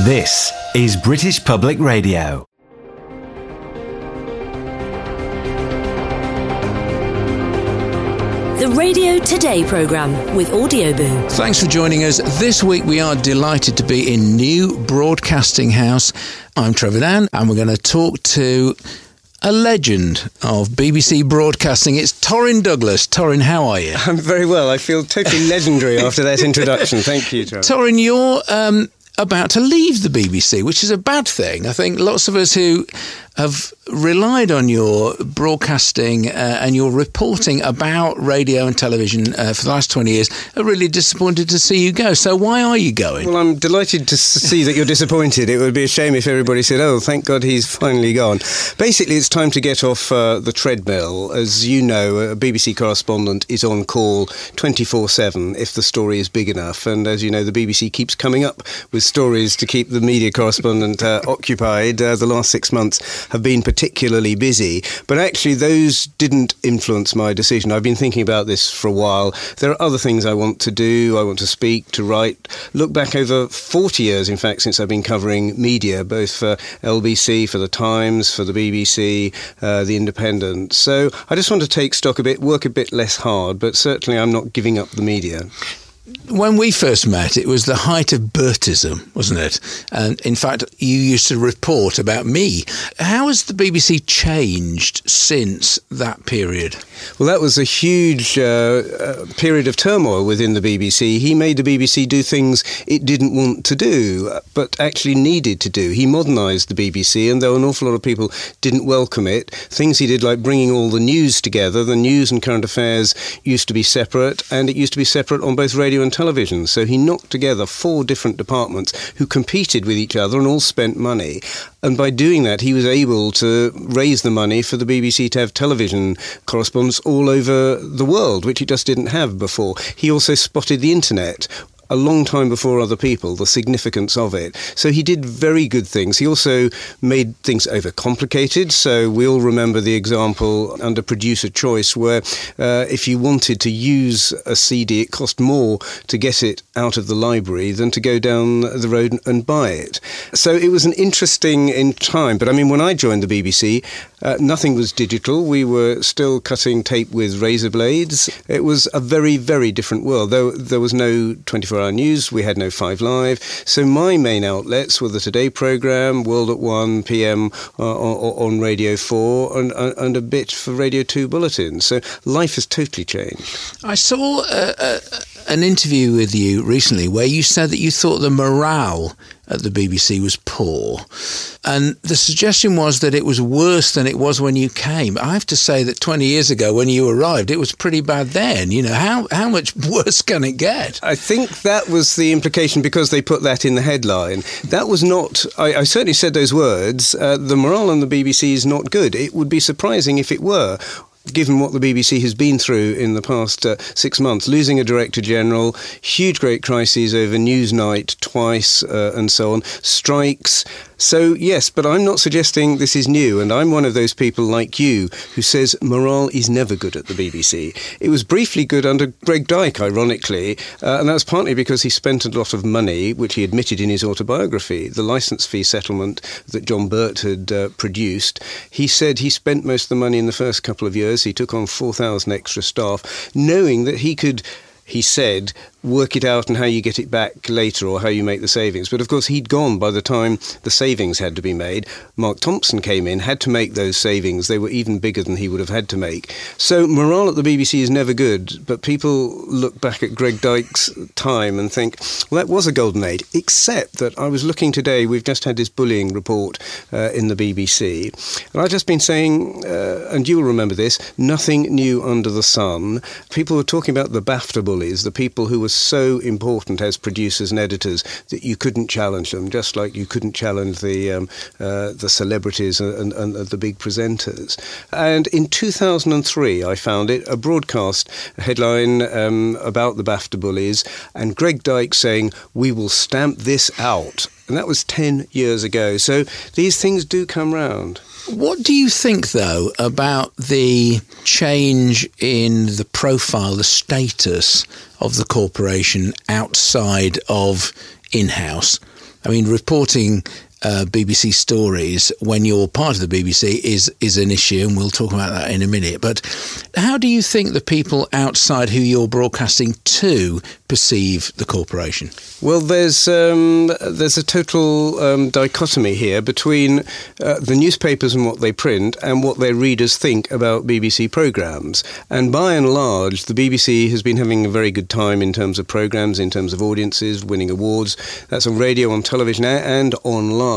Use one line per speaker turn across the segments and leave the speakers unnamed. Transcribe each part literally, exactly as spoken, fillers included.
This is British Public Radio.
The Radio Today programme with Audioboom.
Thanks for joining us. This week we are delighted to be in New Broadcasting House. I'm Trevor Dan, and we're going to talk to a legend of B B C broadcasting. It's Torrin Douglas. Torrin, how are you?
I'm very well. I feel totally legendary after that introduction. Thank you, Trevor.
Torrin, you're um, about to leave the B B C, which is a bad thing. I think lots of us who have relied on your broadcasting uh, and your reporting about radio and television uh, for the last twenty years are really disappointed to see you go. So why are you going?
Well, I'm delighted to see that you're disappointed. It would be a shame if everybody said, oh, thank God he's finally gone. Basically, it's time to get off uh, the treadmill. As you know, a B B C correspondent is on call twenty-four seven if the story is big enough. And as you know, the B B C keeps coming up with stories to keep the media correspondent uh, occupied. Uh, the last six months have been particularly busy, but actually those didn't influence my decision. I've been thinking about this for a while. There are other things I want to do. I want to speak, to write, look back over forty years, in fact, since I've been covering media, both for L B C, for The Times, for the B B C, uh, The Independent. So I just want to take stock a bit, work a bit less hard, but certainly I'm not giving up the media.
When we first met, it was the height of Bertism, wasn't it? And in fact, you used to report about me. How has the B B C changed since that period?
Well, that was a huge uh, uh, period of turmoil within the B B C. He made the B B C do things it didn't want to do, but actually needed to do. He modernised the B B C, and though an awful lot of people didn't welcome it, things he did like bringing all the news together. The news and current affairs used to be separate, and it used to be separate on both radio and television. So he knocked together four different departments who competed with each other and all spent money. And by doing that, he was able to raise the money for the B B C to have television correspondents all over the world, which it just didn't have before. He also spotted the internet a long time before other people, the significance of it. So he did very good things. He also made things overcomplicated. So we all remember the example under producer choice where uh, if you wanted to use a C D, it cost more to get it out of the library than to go down the road and buy it. So it was an interesting in time. But I mean, when I joined the B B C, uh, nothing was digital. We were still cutting tape with razor blades. It was a very, very different world. Though there was no twenty-four hour news, we had no Five Live. So my main outlets were the Today programme, World at one p.m. Uh, on, on Radio four, and, and a bit for Radio two bulletins. So life has totally changed.
I saw uh, uh, an interview with you recently where you said that you thought the morale at the B B C was poor, and the suggestion was that it was worse than it was when you came. I have to say that twenty years ago when you arrived, it was pretty bad then. You know, how how much worse can it get?
I think that was the implication because they put that in the headline. That was not, I, I certainly said those words, uh, the morale on the B B C is not good. It would be surprising if it were, given what the B B C has been through in the past uh, six months, losing a Director General, huge great crises over Newsnight twice uh, and so on, strikes. So, yes, but I'm not suggesting this is new, and I'm one of those people like you who says morale is never good at the B B C. It was briefly good under Greg Dyke, ironically, uh, and that's partly because he spent a lot of money, which he admitted in his autobiography, the licence fee settlement that John Burt had uh, produced. He said he spent most of the money in the first couple of years. He took on four thousand extra staff, knowing that he could, he said, work it out and how you get it back later or how you make the savings. But of course he'd gone by the time the savings had to be made. Mark Thompson came in, had to make those savings. They were even bigger than he would have had to make. So morale at the B B C is never good, but people look back at Greg Dyke's time and think, well, that was a golden age, except that I was looking today, we've just had this bullying report uh, in the B B C, and I've just been saying, uh, and you will remember this, nothing new under the sun. People were talking about the BAFTA bullies, the people who were so important as producers and editors that you couldn't challenge them, just like you couldn't challenge the um, uh, the celebrities and, and, and the big presenters. And in two thousand three, I found it, a broadcast headline um, about the BAFTA bullies, and Greg Dyke saying, "We will stamp this out." And that was ten years ago. So these things do come round.
What do you think, though, about the change in the profile, the status of the corporation outside of in-house? I mean, reporting uh, B B C stories when you're part of the B B C is is an issue, and we'll talk about that in a minute. But how do you think the people outside who you're broadcasting to perceive the corporation?
Well, there's um, there's a total um, dichotomy here between uh, the newspapers and what they print and what their readers think about B B C programmes. And by and large, the B B C has been having a very good time in terms of programmes, in terms of audiences, winning awards. That's on radio, on television, and online.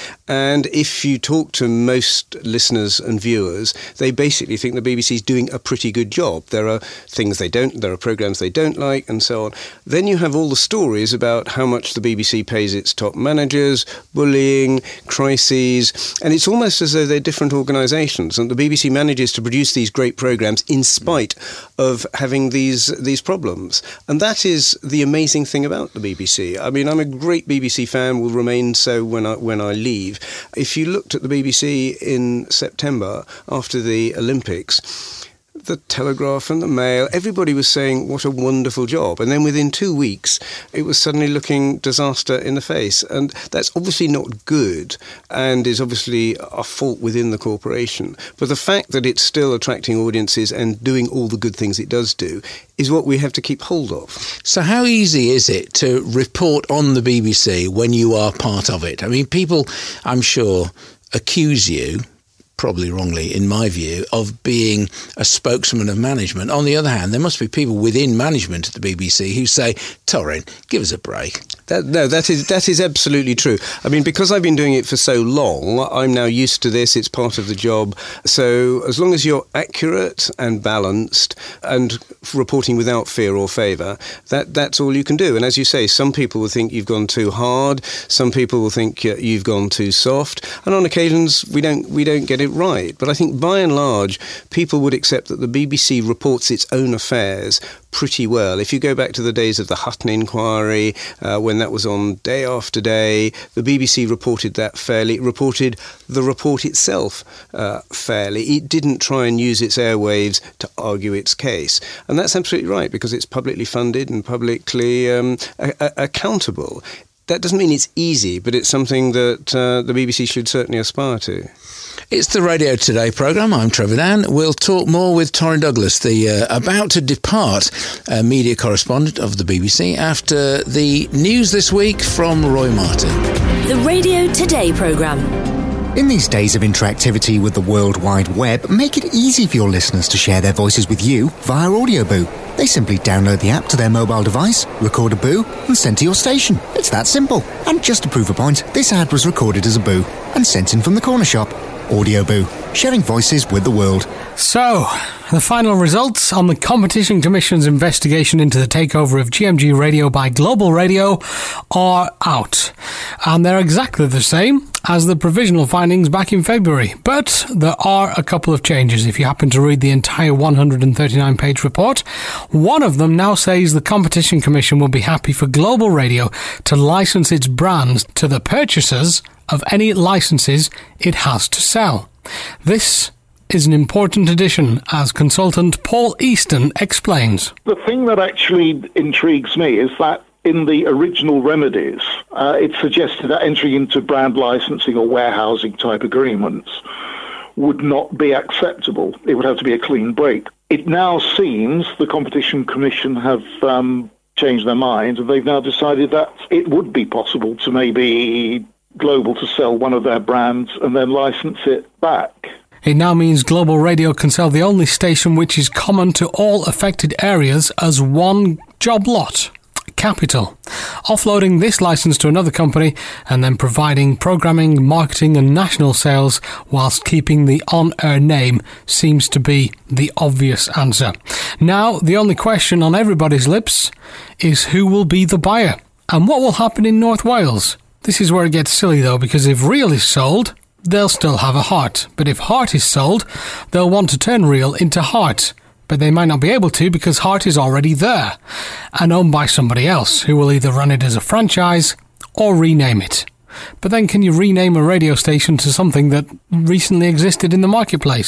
And if you talk to most listeners and viewers, they basically think the B B C is doing a pretty good job. There are things they don't, there are programmes they don't like, and so on. Then you have all the stories about how much the B B C pays its top managers, bullying, crises, and it's almost as though they're different organisations, and the B B C manages to produce these great programmes in spite of having these these problems. And that is the amazing thing about the B B C. I mean, I'm a great B B C fan, will remain so when I when I leave. If you looked at the B B C in September after the Olympics, the Telegraph and the Mail, everybody was saying what a wonderful job. And then within two weeks, it was suddenly looking disaster in the face. And that's obviously not good and is obviously a fault within the corporation. But the fact that it's still attracting audiences and doing all the good things it does do is what we have to keep hold of.
So how easy is it to report on the B B C when you are part of it? I mean, people, I'm sure, accuse you, probably wrongly in my view, of being a spokesman of management. On the other hand, there must be people within management at the B B C who say, Torrin, give us a break.
That, no, that is that is absolutely true. I mean, because I've been doing it for so long, I'm now used to this. It's part of the job. So as long as you're accurate and balanced and reporting without fear or favour, that that's all you can do. And as you say, some people will think you've gone too hard. Some people will think you've gone too soft. And on occasions, we don't we don't get it right. But I think by and large, people would accept that the B B C reports its own affairs pretty well. If you go back to the days of the Hutton inquiry, uh, when that was on day after day, the B B C reported that fairly. It reported the report itself uh, fairly. It didn't try and use its airwaves to argue its case. And that's absolutely right, because it's publicly funded and publicly um, a- a- accountable. That doesn't mean it's easy, but it's something that uh, the B B C should certainly aspire to.
It's the Radio Today programme. I'm Trevor Dann. We'll talk more with Torrin Douglas, the uh, about to depart uh, media correspondent of the B B C, after the news this week from Roy Martin.
The Radio Today programme.
In these days of interactivity with the World Wide Web, make it easy for your listeners to share their voices with you via Audioboo. They simply download the app to their mobile device, record a boo, and send to your station. It's that simple. And just to prove a point, this ad was recorded as a boo and sent in from the corner shop. Audioboo, sharing voices with the world.
So, the final results on the Competition Commission's investigation into the takeover of G M G Radio by Global Radio are out. And they're exactly the same as the provisional findings back in February. But there are a couple of changes if you happen to read the entire one hundred thirty-nine page report. One of them now says the Competition Commission will be happy for Global Radio to license its brands to the purchasers of any licenses it has to sell. This is an important addition, as consultant Paul Easton explains.
The thing that actually intrigues me is that in the original remedies, uh, it suggested that entering into brand licensing or warehousing type agreements would not be acceptable. It would have to be a clean break. It now seems the Competition Commission have um, changed their mind, and they've now decided that it would be possible to maybe Global to sell one of their brands and then license it back.
It now means Global Radio can sell the only station which is common to all affected areas as one job lot, Capital. Offloading this license to another company and then providing programming, marketing and national sales whilst keeping the on-air name seems to be the obvious answer. Now, the only question on everybody's lips is who will be the buyer and what will happen in North Wales. This is where it gets silly though, because if Real is sold, they'll still have a Heart. But if Heart is sold, they'll want to turn Real into Heart. But they might not be able to because Heart is already there and owned by somebody else who will either run it as a franchise or rename it. But then can you rename a radio station to something that recently existed in the marketplace?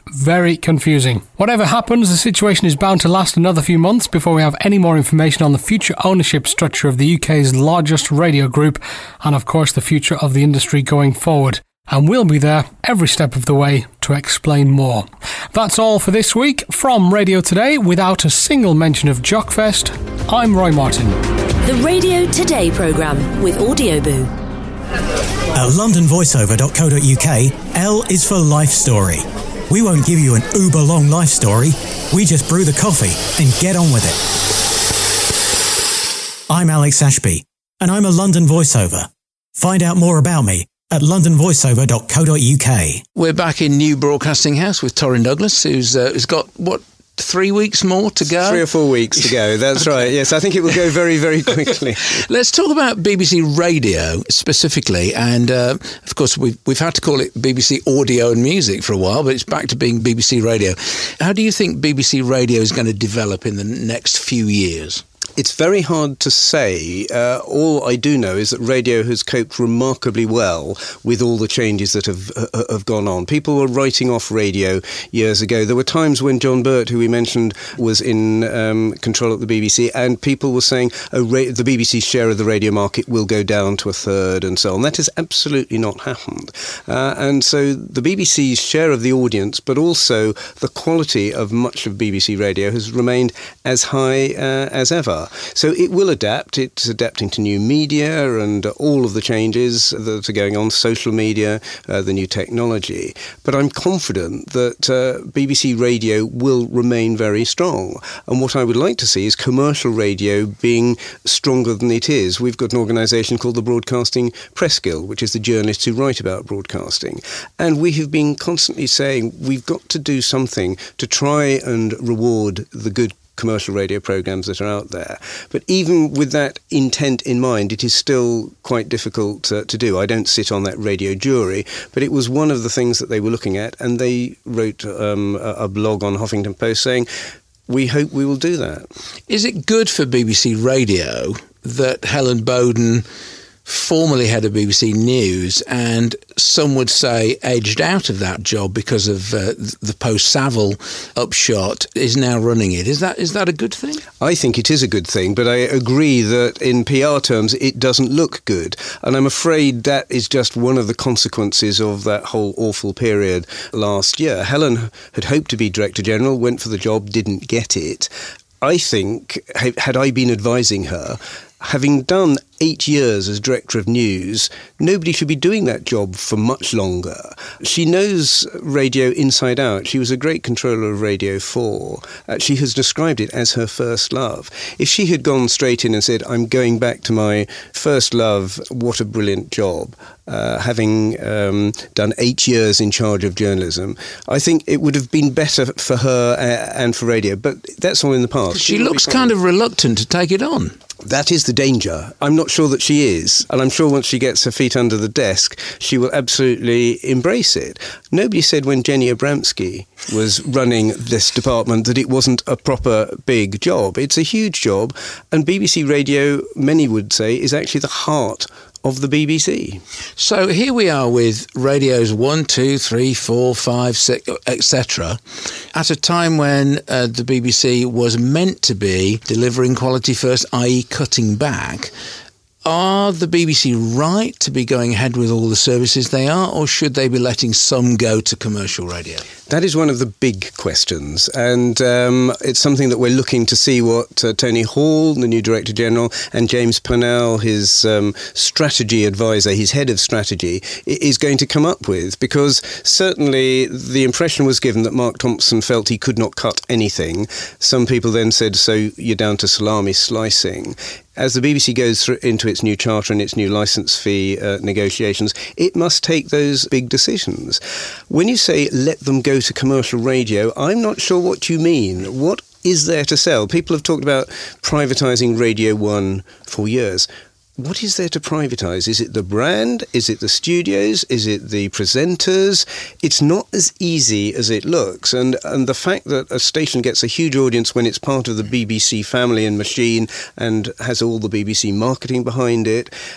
very confusing. Whatever happens, the situation is bound to last another few months before we have any more information on the future ownership structure of the U K's largest radio group and, of course, the future of the industry going forward. And we'll be there every step of the way to explain more. That's all for this week from Radio Today, without a single mention of Jockfest. I'm Roy Martin.
The Radio Today programme with Audioboo.
At london voiceover dot co dot uk, L is for Life Story. We won't give you an uber-long life story. We just brew the coffee and get on with it. I'm Alex Ashby, and I'm a London voiceover. Find out more about me at london voiceover dot co dot uk.
We're back in New Broadcasting House with Torrin Douglas, who's uh, who's got, what, three weeks more to go?
Three or four weeks to go, that's
okay.
right. Yes, I think it will go very, very quickly.
Let's talk about B B C Radio specifically, and uh, of course we've, we've had to call it B B C Audio and Music for a while, but it's back to being B B C Radio. How do you think B B C Radio is going to develop in the next few years?
It's very hard to say. Uh, all I do know is that radio has coped remarkably well with all the changes that have uh, have gone on. People were writing off radio years ago. There were times when John Burt, who we mentioned, was in um, control at the B B C, and people were saying oh, ra- the B B C's share of the radio market will go down to a third and so on. That has absolutely not happened. Uh, and so the B B C's share of the audience, but also the quality of much of B B C radio has remained as high uh, as ever. So it will adapt. It's adapting to new media and all of the changes that are going on, social media, uh, the new technology. But I'm confident that uh, B B C Radio will remain very strong. And what I would like to see is commercial radio being stronger than it is. We've got an organisation called the Broadcasting Press Guild, which is the journalists who write about broadcasting. And we have been constantly saying we've got to do something to try and reward the good commercial radio programmes that are out there. But even with that intent in mind, it is still quite difficult uh, to do. I don't sit on that radio jury, but it was one of the things that they were looking at, and they wrote um, a, a blog on Huffington Post saying, we hope we will do that.
Is it good for B B C Radio that Helen Bowden, formerly head of B B C News, and some would say edged out of that job because of uh, the post-Savile upshot, is now running it? Is that is that a good thing?
I think it is a good thing, but I agree that in P R terms it doesn't look good. And I'm afraid that is just one of the consequences of that whole awful period last year. Helen had hoped to be Director General, went for the job, didn't get it. I think, had I been advising her, having done eight years as Director of News, nobody should be doing that job for much longer. She knows radio inside out. She was a great controller of Radio four. Uh, she has described it as her first love. If she had gone straight in and said, I'm going back to my first love, what a brilliant job, uh, having um, done eight years in charge of journalism, I think it would have been better for her uh, and for radio. But that's all in the past.
She looks kind of reluctant to take it on.
That is the danger. I'm not sure that she is. And I'm sure once she gets her feet under the desk, she will absolutely embrace it. Nobody said when Jenny Abramsky was running this department that it wasn't a proper big job. It's a huge job. And B B C Radio, many would say, is actually the heart of the B B C.
So here we are with radios one, two, three, four, five, six, et cetera, at a time when uh, the B B C was meant to be delivering quality first, that is cutting back. Are the B B C right to be going ahead with all the services they are, or should they be letting some go to commercial radio?
That is one of the big questions, and um, it's something that we're looking to see what uh, Tony Hall, the new Director General, and James Purnell, his um, strategy advisor, his head of strategy, is going to come up with, because certainly the impression was given that Mark Thompson felt he could not cut anything. Some people then said, so you're down to salami slicing. As the B B C goes through into its new charter and its new licence fee uh, negotiations, it must take those big decisions. When you say let them go to commercial radio, I'm not sure what you mean. What is there to sell? People have talked about privatising Radio one for years. What is there to privatise? Is it the brand? Is it the studios? Is it the presenters? It's not as easy as it looks. And and the fact that a station gets a huge audience when it's part of the B B C family and machine and has all the B B C marketing behind it,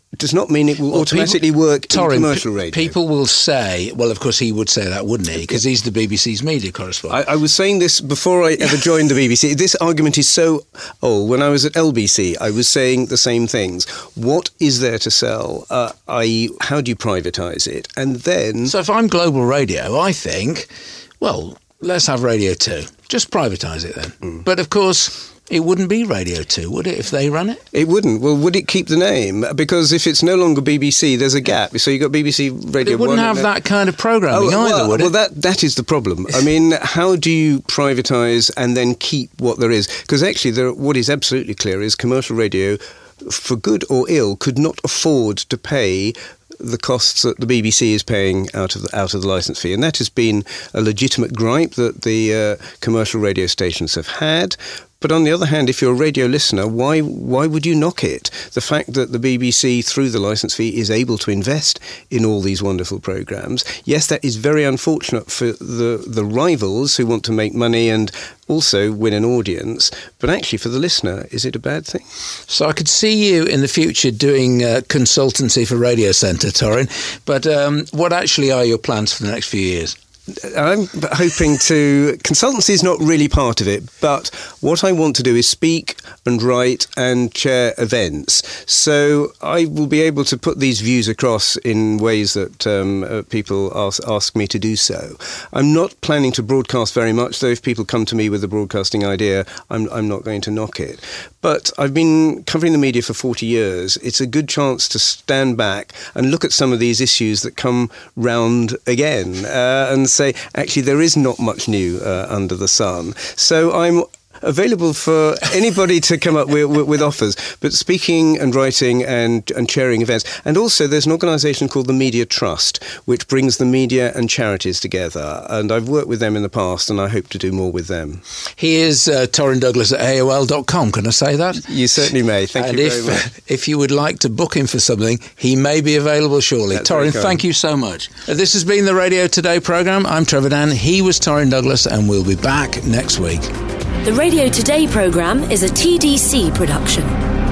does not mean it will
Well,
automatically
people-
work
Torrin,
in commercial
p-
radio.
People will say, well, of course he would say that, wouldn't he? Because he's the B B C's media correspondent.
I, I was saying this before I ever joined the B B C. This argument is so old. When I was at L B C, I was saying the same things. What is there to sell? Uh, that is, how do you privatise it? And then...
So if I'm Global Radio, I think, well, let's have Radio two. Just privatise it then. Mm. But of course... It wouldn't be Radio two, would it, if they run it?
It wouldn't. Well, would it keep the name? Because if it's no longer B B C, there's a gap. So you've got B B C Radio one.
But it wouldn't have that kind of programming
oh,
either,
well,
would it?
Well, that, that is the problem. I mean, how do you privatise and then keep what there is? Because actually, there, what is absolutely clear is commercial radio, for good or ill, could not afford to pay the costs that the B B C is paying out of the, out of the licence fee. And that has been a legitimate gripe that the uh, commercial radio stations have had. But on the other hand, if you're a radio listener, why why would you knock it? The fact that the B B C, through the licence fee, is able to invest in all these wonderful programmes, yes, that is very unfortunate for the, the rivals who want to make money and also win an audience. But actually, for the listener, is it a bad thing?
So I could see you in the future doing uh, consultancy for Radio Centre, Torrin. But um, what actually are your plans for the next few years?
I'm hoping to... Consultancy is not really part of it, but what I want to do is speak and write and chair events. So I will be able to put these views across in ways that um, uh, people ask, ask me to do so. I'm not planning to broadcast very much, though if people come to me with a broadcasting idea, I'm, I'm not going to knock it. But I've been covering the media for forty years. It's a good chance to stand back and look at some of these issues that come round again uh, and say, actually, there is not much new uh, under the sun. So I'm available for anybody to come up with, with, with offers. But speaking and writing and, and chairing events. And also there's an organisation called the Media Trust, which brings the media and charities together. And I've worked with them in the past, and I hope to do more with them.
He is uh, Torrin Douglas at A O L dot com. Can I say that?
You certainly may. Thank
and
you
if,
very much.
if you would like to book him for something, he may be available shortly.
That's
Torrin, thank you so much. Uh, this has been the Radio Today programme. I'm Trevor Dan. He was Torrin Douglas, and we'll be back next week.
The Radio Today programme is a T D C production.